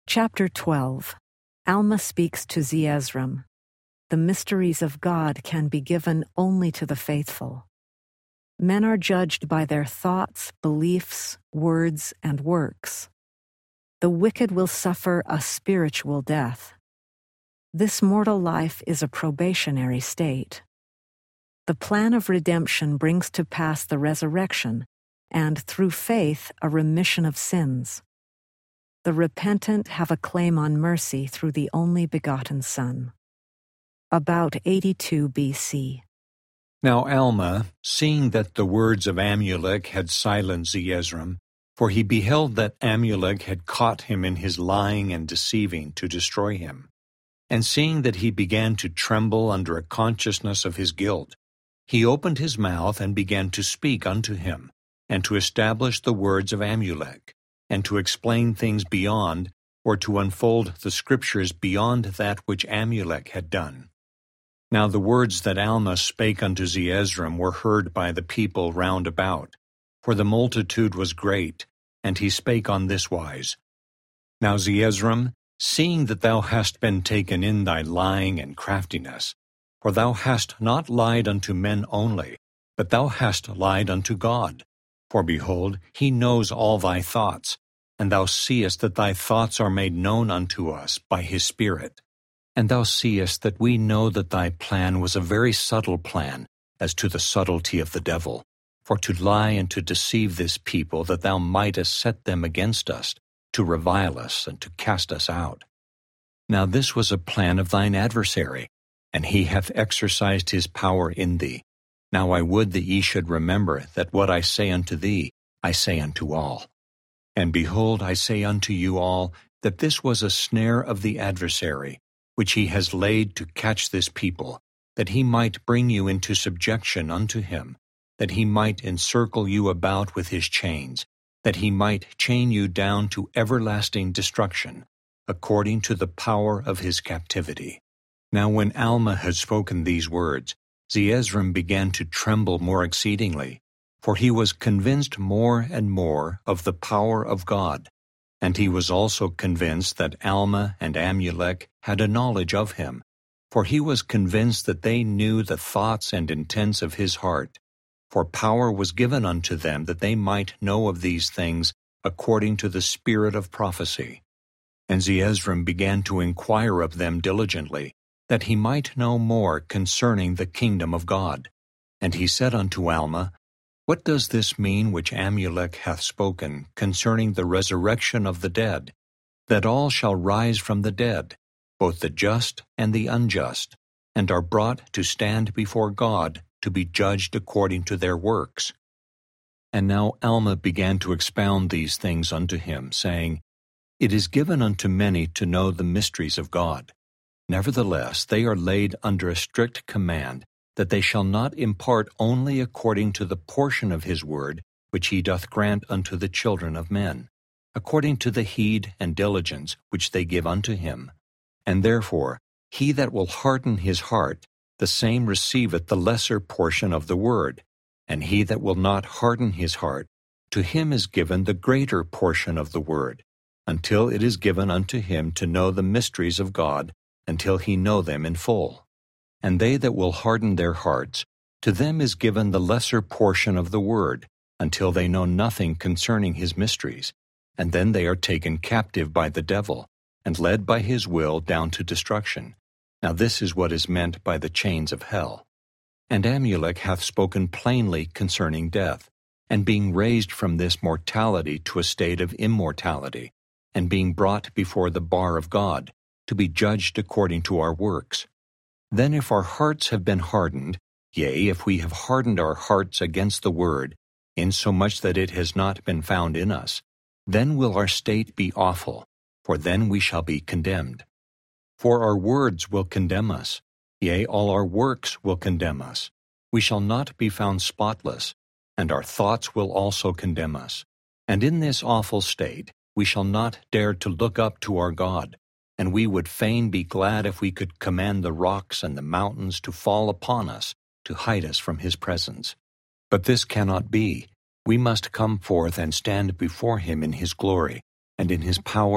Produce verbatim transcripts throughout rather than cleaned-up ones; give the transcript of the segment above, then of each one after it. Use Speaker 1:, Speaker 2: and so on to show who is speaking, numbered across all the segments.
Speaker 1: Chapter twelve. Alma speaks to Zeezrom. The mysteries of God can be given only to the faithful. Men are judged by their thoughts, beliefs, words, and works. The wicked will suffer a spiritual death. This mortal life is a probationary state. The plan of redemption brings to pass the resurrection, and through faith, a remission of sins. The repentant have a claim on mercy through the only begotten Son. About eighty-two B C.
Speaker 2: Now Alma, seeing that the words of Amulek had silenced Zeezrom, for he beheld that Amulek had caught him in his lying and deceiving to destroy him, and seeing that he began to tremble under a consciousness of his guilt, he opened his mouth and began to speak unto him, and to establish the words of Amulek, and to explain things beyond, or to unfold the Scriptures beyond that which Amulek had done. Now the words that Alma spake unto Zeezrom were heard by the people round about, for the multitude was great, and he spake on this wise. Now Zeezrom, seeing that thou hast been taken in thy lying and craftiness, for thou hast not lied unto men only, but thou hast lied unto God. For behold, he knows all thy thoughts, and thou seest that thy thoughts are made known unto us by his Spirit. And thou seest that we know that thy plan was a very subtle plan, as to the subtlety of the devil, for to lie and to deceive this people, that thou mightest set them against us, to revile us and to cast us out. Now this was a plan of thine adversary, and he hath exercised his power in thee. Now I would that ye should remember that what I say unto thee, I say unto all. And behold, I say unto you all, that this was a snare of the adversary, which he has laid to catch this people, that he might bring you into subjection unto him, that he might encircle you about with his chains, that he might chain you down to everlasting destruction, according to the power of his captivity. Now when Alma had spoken these words, Zeezrom began to tremble more exceedingly, for he was convinced more and more of the power of God, and he was also convinced that Alma and Amulek had a knowledge of him, for he was convinced that they knew the thoughts and intents of his heart, for power was given unto them that they might know of these things according to the spirit of prophecy. And Zeezrom began to inquire of them diligently, that he might know more concerning the kingdom of God. And he said unto Alma, What does this mean which Amulek hath spoken concerning the resurrection of the dead, that all shall rise from the dead, both the just and the unjust, and are brought to stand before God to be judged according to their works? And now Alma began to expound these things unto him, saying, It is given unto many to know the mysteries of God. Nevertheless, they are laid under a strict command, that they shall not impart only according to the portion of his word, which he doth grant unto the children of men, according to the heed and diligence which they give unto him. And therefore, he that will harden his heart, the same receiveth the lesser portion of the word, and he that will not harden his heart, to him is given the greater portion of the word, until it is given unto him to know the mysteries of God, until he know them in full. And they that will harden their hearts, to them is given the lesser portion of the word, until they know nothing concerning his mysteries, and then they are taken captive by the devil, and led by his will down to destruction. Now this is what is meant by the chains of hell. And Amulek hath spoken plainly concerning death, and being raised from this mortality to a state of immortality, and being brought before the bar of God, to be judged according to our works. Then if our hearts have been hardened, yea, if we have hardened our hearts against the word, insomuch that it has not been found in us, then will our state be awful, for then we shall be condemned. For our words will condemn us, yea, all our works will condemn us. We shall not be found spotless, and our thoughts will also condemn us. And in this awful state we shall not dare to look up to our God, and we would fain be glad if we could command the rocks and the mountains to fall upon us, to hide us from his presence. But this cannot be. We must come forth and stand before him in his glory, and in his power,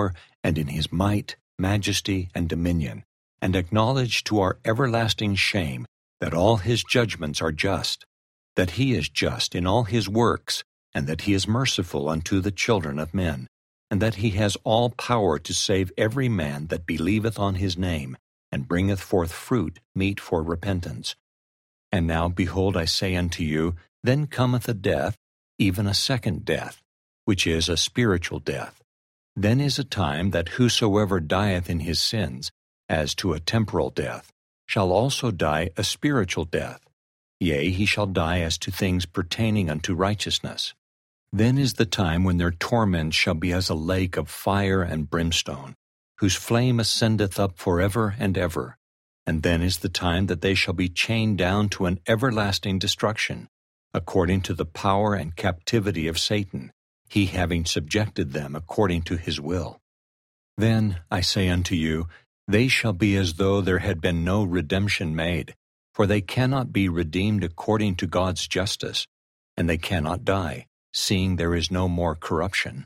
Speaker 2: and in his might, majesty, and dominion, and acknowledge to our everlasting shame that all his judgments are just, that he is just in all his works, and that he is merciful unto the children of men, and that he has all power to save every man that believeth on his name, and bringeth forth fruit meet for repentance. And now, behold, I say unto you, then cometh a death, even a second death, which is a spiritual death. Then is a time that whosoever dieth in his sins, as to a temporal death, shall also die a spiritual death. Yea, he shall die as to things pertaining unto righteousness. Then is the time when their torment shall be as a lake of fire and brimstone, whose flame ascendeth up for ever and ever. And then is the time that they shall be chained down to an everlasting destruction, according to the power and captivity of Satan, he having subjected them according to his will. Then, I say unto you, they shall be as though there had been no redemption made, for they cannot be redeemed according to God's justice, and they cannot die, seeing there is no more corruption.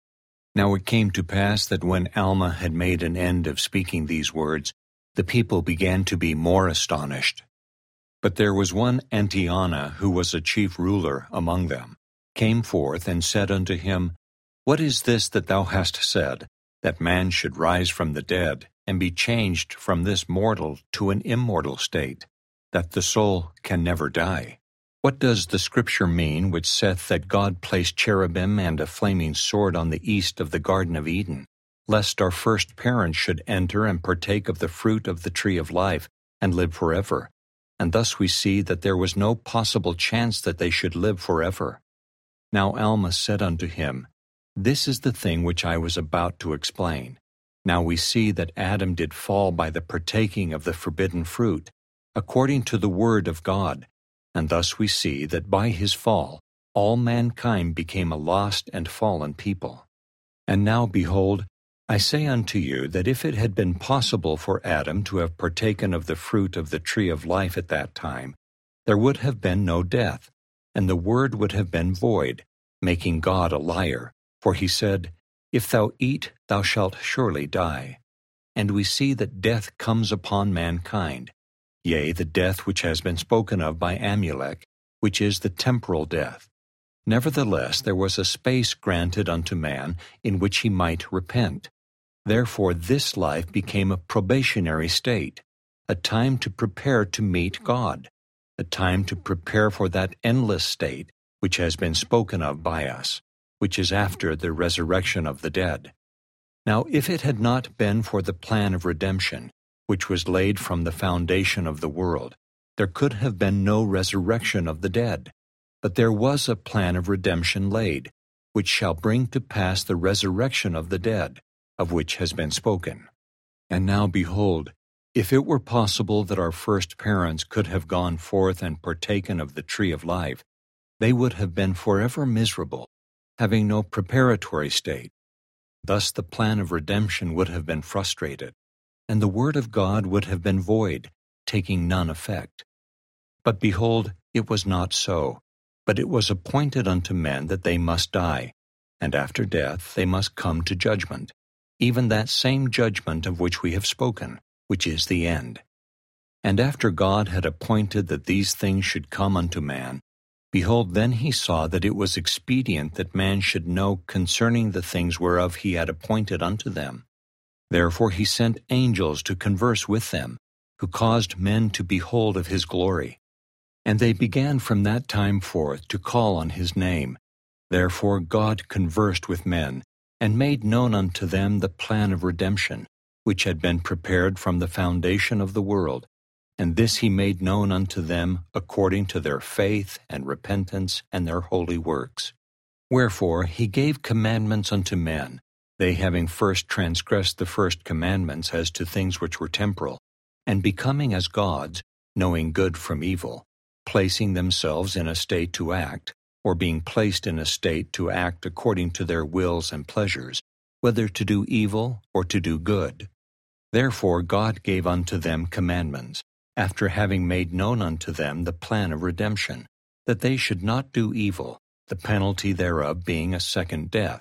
Speaker 2: Now it came to pass that when Alma had made an end of speaking these words, the people began to be more astonished. But there was one Antiana, who was a chief ruler among them, came forth and said unto him, What is this that thou hast said, that man should rise from the dead, and be changed from this mortal to an immortal state, that the soul can never die? What does the Scripture mean which saith that God placed cherubim and a flaming sword on the east of the Garden of Eden, lest our first parents should enter and partake of the fruit of the tree of life, and live forever? And thus we see that there was no possible chance that they should live forever. Now Alma said unto him, This is the thing which I was about to explain. Now we see that Adam did fall by the partaking of the forbidden fruit, according to the word of God, and thus we see that by his fall all mankind became a lost and fallen people. And now, behold, I say unto you that if it had been possible for Adam to have partaken of the fruit of the tree of life at that time, there would have been no death, and the word would have been void, making God a liar. For he said, If thou eat, thou shalt surely die. And we see that death comes upon mankind, yea, the death which has been spoken of by Amulek, which is the temporal death. Nevertheless, there was a space granted unto man in which he might repent. Therefore this life became a probationary state, a time to prepare to meet God, a time to prepare for that endless state which has been spoken of by us, which is after the resurrection of the dead. Now if it had not been for the plan of redemption, which was laid from the foundation of the world, there could have been no resurrection of the dead. But there was a plan of redemption laid, which shall bring to pass the resurrection of the dead, of which has been spoken. And now behold, if it were possible that our first parents could have gone forth and partaken of the tree of life, they would have been forever miserable, having no preparatory state. Thus the plan of redemption would have been frustrated, and the word of God would have been void, taking none effect. But behold, it was not so, but it was appointed unto men that they must die, and after death they must come to judgment, even that same judgment of which we have spoken, which is the end. And after God had appointed that these things should come unto man, behold, then he saw that it was expedient that man should know concerning the things whereof he had appointed unto them. Therefore he sent angels to converse with them, who caused men to behold of his glory. And they began from that time forth to call on his name. Therefore God conversed with men, and made known unto them the plan of redemption, which had been prepared from the foundation of the world. And this he made known unto them according to their faith and repentance and their holy works. Wherefore he gave commandments unto men, they having first transgressed the first commandments as to things which were temporal, and becoming as gods, knowing good from evil, placing themselves in a state to act, or being placed in a state to act according to their wills and pleasures, whether to do evil or to do good. Therefore God gave unto them commandments, after having made known unto them the plan of redemption, that they should not do evil, the penalty thereof being a second death,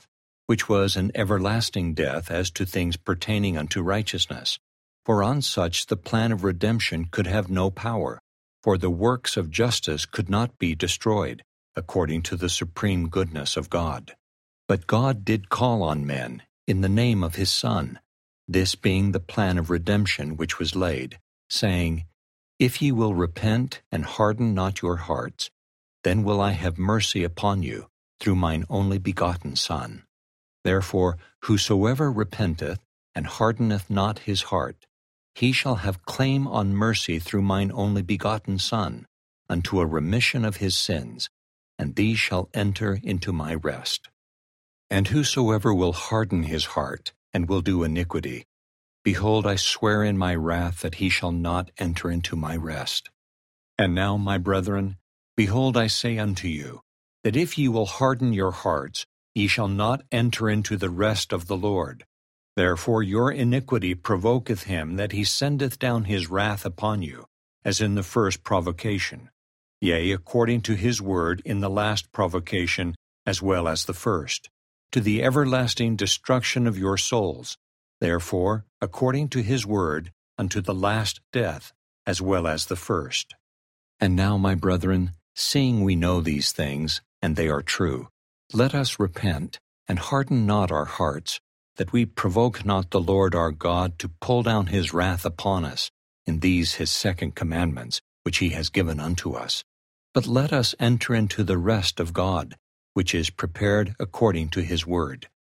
Speaker 2: which was an everlasting death as to things pertaining unto righteousness. For on such the plan of redemption could have no power, for the works of justice could not be destroyed, according to the supreme goodness of God. But God did call on men in the name of his Son, this being the plan of redemption which was laid, saying, If ye will repent and harden not your hearts, then will I have mercy upon you through mine only begotten Son. Therefore whosoever repenteth and hardeneth not his heart, he shall have claim on mercy through mine only begotten Son, unto a remission of his sins, and these shall enter into my rest. And whosoever will harden his heart, and will do iniquity, behold, I swear in my wrath that he shall not enter into my rest. And now, my brethren, behold, I say unto you, that if ye will harden your hearts, ye shall not enter into the rest of the Lord. Therefore your iniquity provoketh him that he sendeth down his wrath upon you, as in the first provocation, yea, according to his word in the last provocation, as well as the first, to the everlasting destruction of your souls, therefore, according to his word, unto the last death, as well as the first. And now, my brethren, seeing we know these things, and they are true, let us repent, and harden not our hearts, that we provoke not the Lord our God to pull down his wrath upon us in these his second commandments, which he has given unto us. But let us enter into the rest of God, which is prepared according to his word.